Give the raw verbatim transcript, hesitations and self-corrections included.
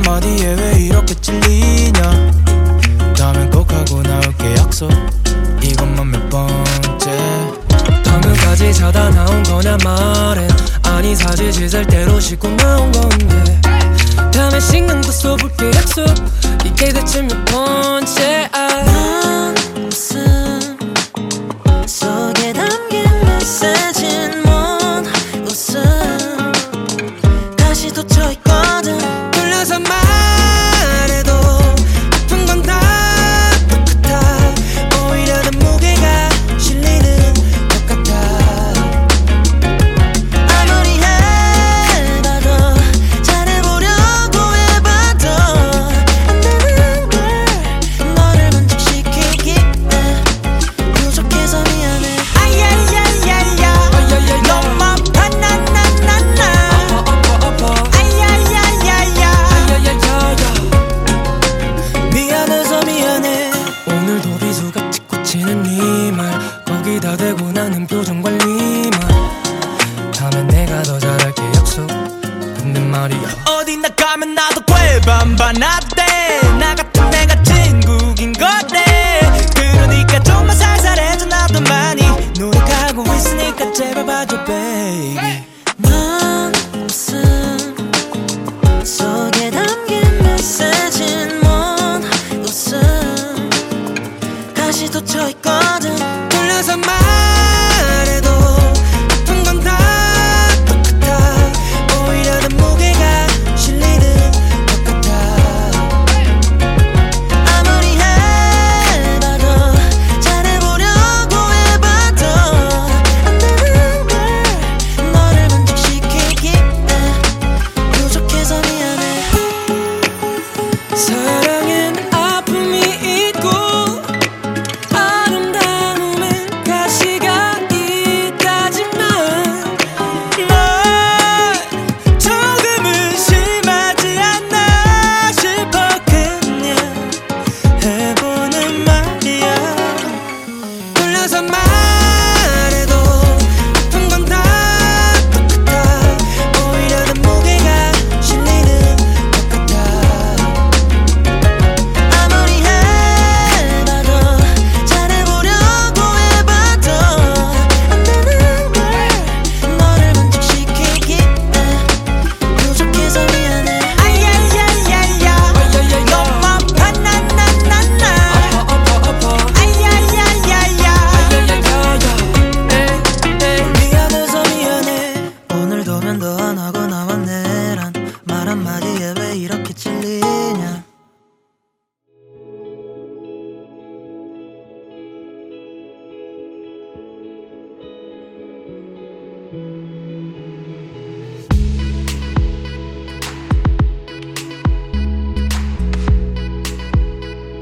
한마디에 왜 이렇게 찔리냐. 다음엔 꼭 하고 나올게 약속. 이것만 몇 번째. 방금까지 자다 나온 거냐 말해. 아니 사실 씻을 대로 씻고 나온 건데. 다음에 씻는 거 써볼게 약속. 이게 대체 몇 번째. 넌 웃음 속에 담긴 메시지는 뭔 웃음. 다시 돋쳐있거든. 돌려서 말해도 아픈 건 다 똑같아. 오히려 내 무게가 실리는 것 같아. 아무리 해봐도 잘해보려고 해봐도 안 되는 걸 너를 만족시키기에 부족해서 미안해. 아야야야야 너만 바나나나나. 아야야야야 미안해서 미안해. 오늘도 비수같이 꽂히는 네 말. 거기다 대고 나는 표정 관리만. 다음엔 내가 더 잘할게 약속. 근데 말이야 어디 나가면 나도 꽤 반반하대.